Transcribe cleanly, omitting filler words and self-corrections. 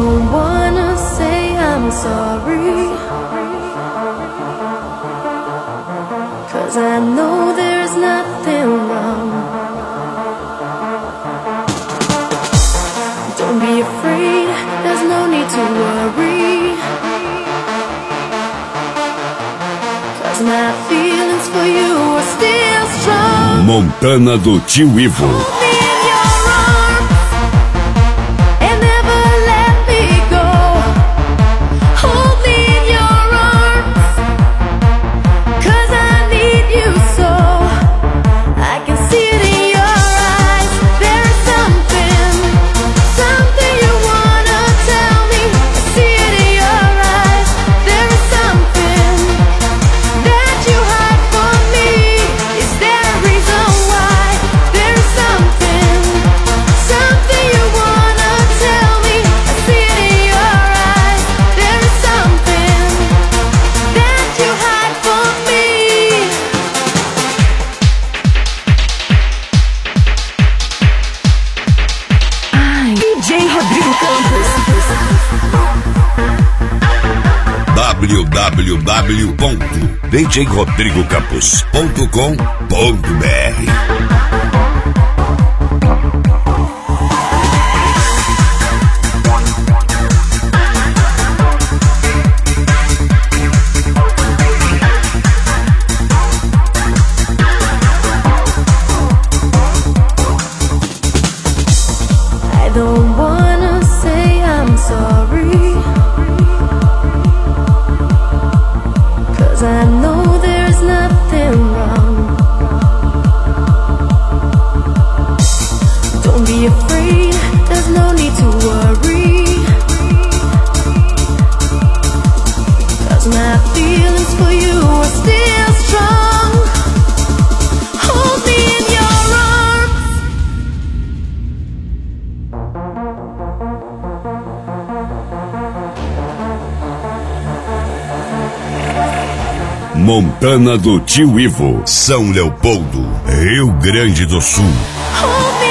don't wanna say I'm sorry, 'cause I know there's nothing wrong. Don't be afraid, there's no need to worry, 'cause my feelings for you are still strong. Montana do Tio Ivo. www.djrodrigocampos.com.br. I don't wanna say I'm sorry, 'cause I know there's nothing wrong. Don't be afraid, there's no need to worry, 'cause my feelings for you are still strong. Hold me in your arms. Montana do Tio Ivo, São Leopoldo, Rio Grande do Sul. Hold me